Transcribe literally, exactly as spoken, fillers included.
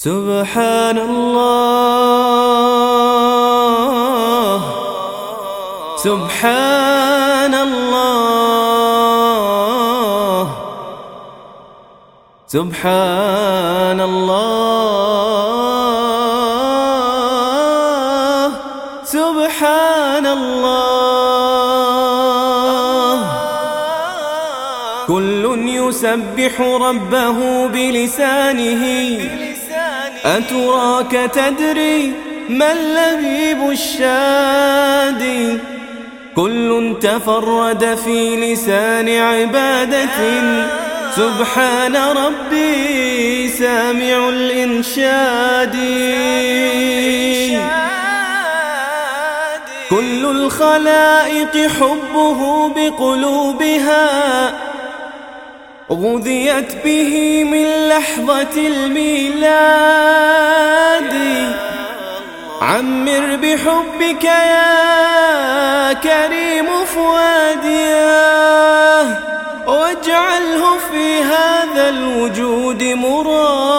سبحان الله سبحان الله سبحان الله سبحان الله. كل يسبح ربه بلسانه، أتراك تدري ما اللبيب الشادي؟ كل تفرد في لسان عبادة، سبحان ربي سامع الإنشاد. كل الخلائق حبه بقلوبها، غذيت به من لحظة الميلاد. عمر بحبك يا كريم فؤاديه، واجعله في هذا الوجود مراد.